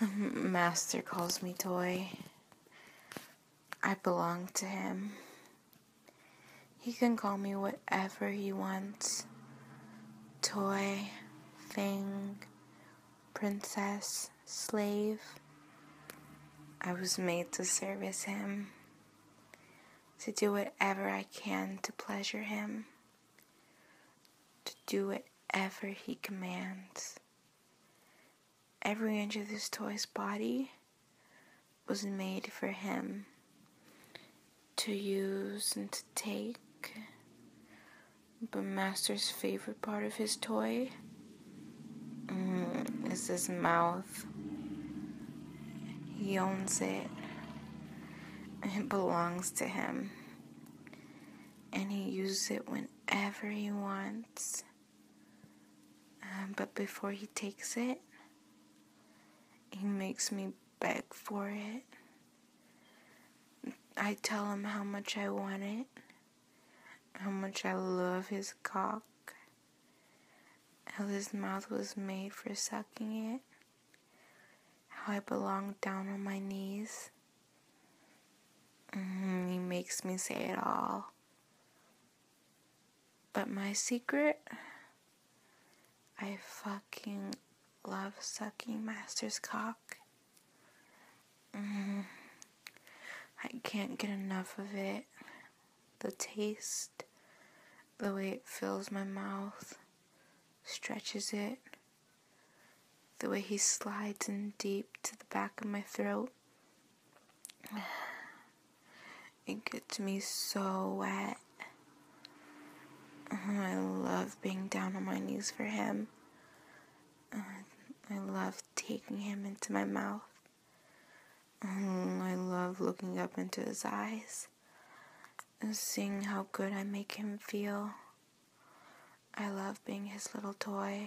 Master calls me toy. I belong to him. He can call me whatever he wants. Toy, thing, princess, slave. I was made to service him, to do whatever I can to pleasure him, to do whatever he commands. Every inch of this toy's body was made for him to use and to take. But Master's favorite part of his toy is his mouth. He owns it. It belongs to him. And he uses it whenever he wants. But before he takes it, he makes me beg for it. I tell him how much I want it, how much I love his cock, how his mouth was made for sucking it, how I belong down on my knees. He makes me say it all. But my secret, I fucking love sucking Master's cock. I can't get enough of it. The taste, the way it fills my mouth, stretches it, the way he slides in deep to the back of my throat. It gets me so wet. I love being down on my knees for him. I love taking him into my mouth. I love looking up into his eyes and seeing how good I make him feel. I love being his little toy.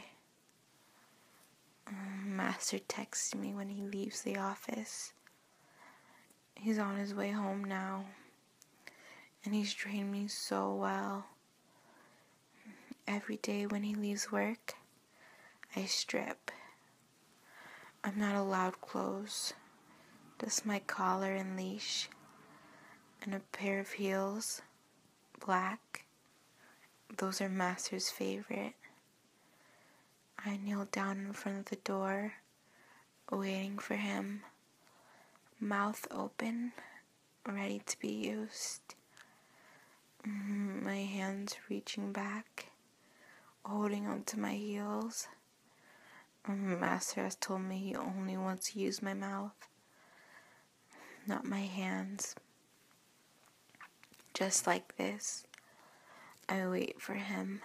Master texts me when he leaves the office. He's on his way home now, and he's trained me so well. Every day when he leaves work, I strip. I'm not allowed clothes, just my collar and leash, and a pair of heels, black. Those are Master's favorite. I kneel down in front of the door, waiting for him, mouth open, ready to be used. My hands reaching back, holding onto my heels. Master has told me he only wants to use my mouth, not my hands. Just like this, I wait for him.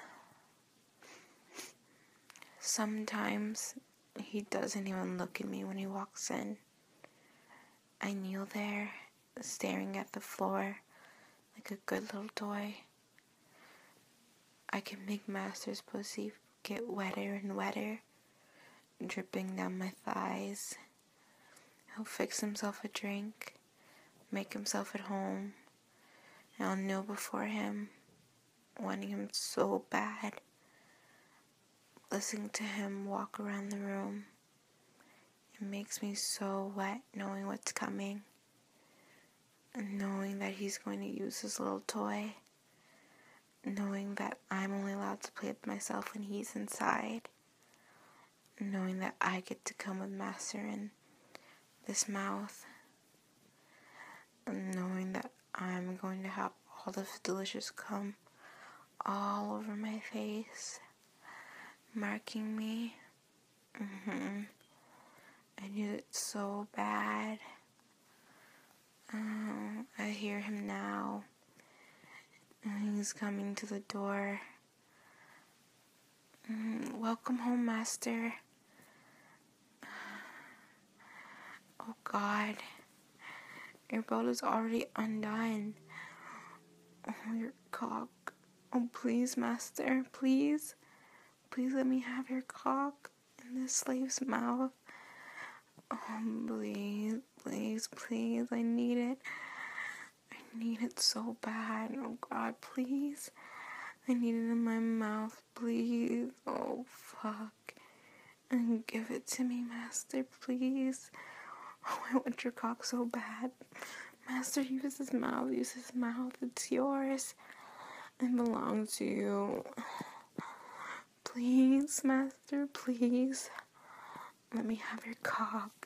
Sometimes he doesn't even look at me when he walks in. I kneel there, staring at the floor like a good little toy. I can make Master's pussy get wetter and wetter, dripping down my thighs. He'll fix himself a drink, make himself at home, and I'll kneel before him, wanting him so bad. Listening to him walk around the room, it makes me so wet knowing what's coming, and knowing that he's going to use his little toy, knowing that I'm only allowed to play with myself when he's inside, knowing that I get to come with Master in this mouth, and knowing that I'm going to have all the delicious cum all over my face, marking me. I need it so bad. I hear him now. He's coming to the door. Welcome home, Master. Oh God, your belt is already undone. Oh, your cock. Oh, please, Master, please. Please let me have your cock in this slave's mouth. Oh, please, please, please, I need it. I need it so bad. Oh, God, please. I need it in my mouth, please. Oh, fuck. And give it to me, Master, please. Oh, I want your cock so bad. Master, use his mouth. Use his mouth. It's yours. It belongs to you. Please, Master, please. Let me have your cock.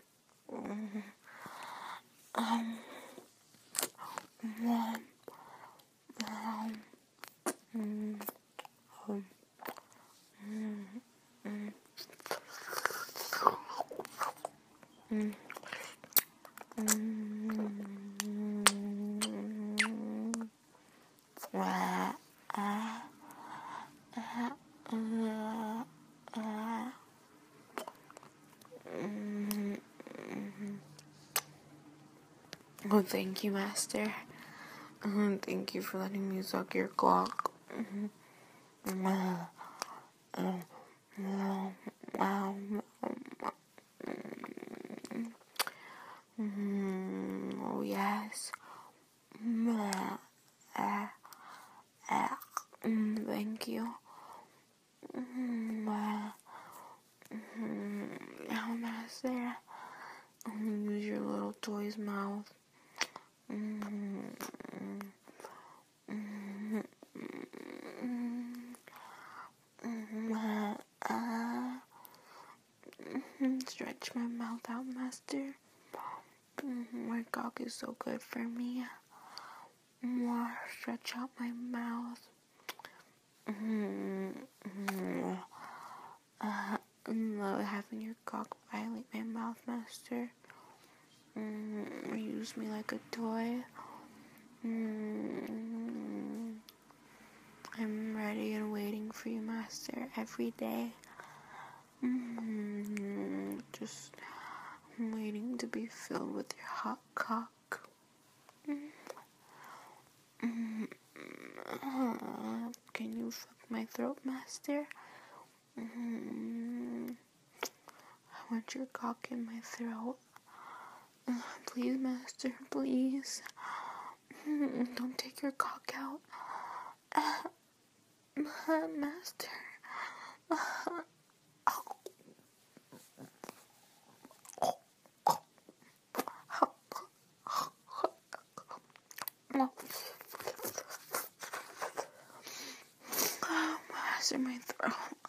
Oh, thank you, Master. Thank you for letting me suck your cock. Oh, yes. Thank you. Now, Master, use your little toy's mouth. Stretch my mouth out, Master. My cock is so good for me. Stretch out my mouth. Love having your cock violate my mouth, Master. Use me like a toy. I'm ready and waiting for you, Master, every day. Just waiting to be filled with your hot cock. Can you fuck my throat, Master? I want your cock in my throat. Please, Master, please. Don't take your cock out. Master. Master, my throat.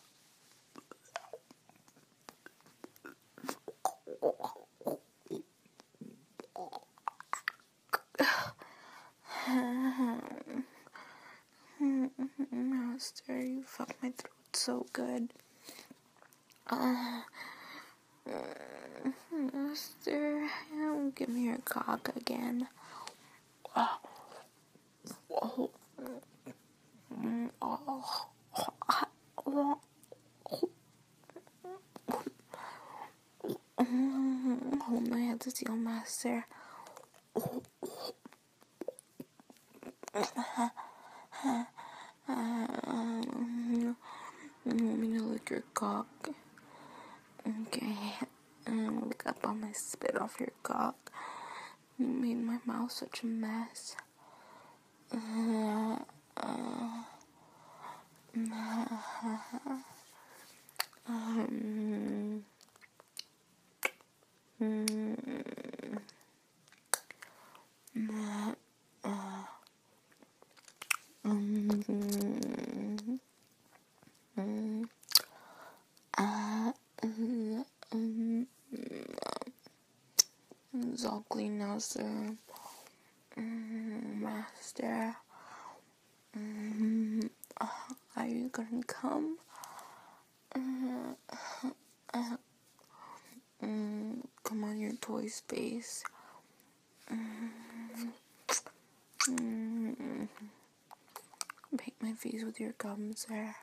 Master, you fuck my throat so good. Master, give me your cock again. Hold my head to seal, Master. Want me to lick your cock? Okay. Lick up on my spit off your cock. You made my mouth such a mess. It's all clean now, sir. Master. Are you gonna come? Come on your toy space. Paint my face with your gums there.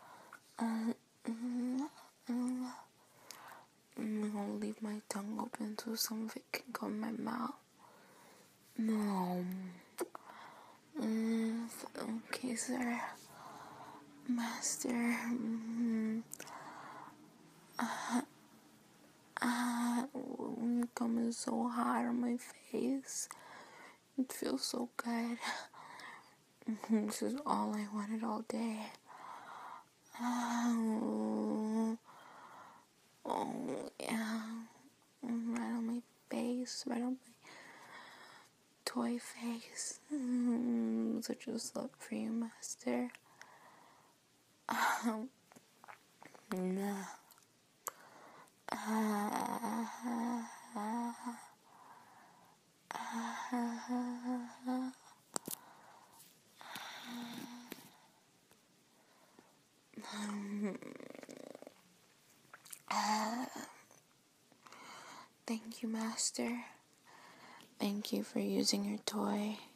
I'll leave my tongue open so some of it can go in my mouth. No. Okay, sir. Master. When you come in so hot on my face, it feels so good. This is all I wanted all day. Oh, yeah. Right on my face, right on my toy face. Such a slut for you, master. Nah. Thank you, master. Thank you for using your toy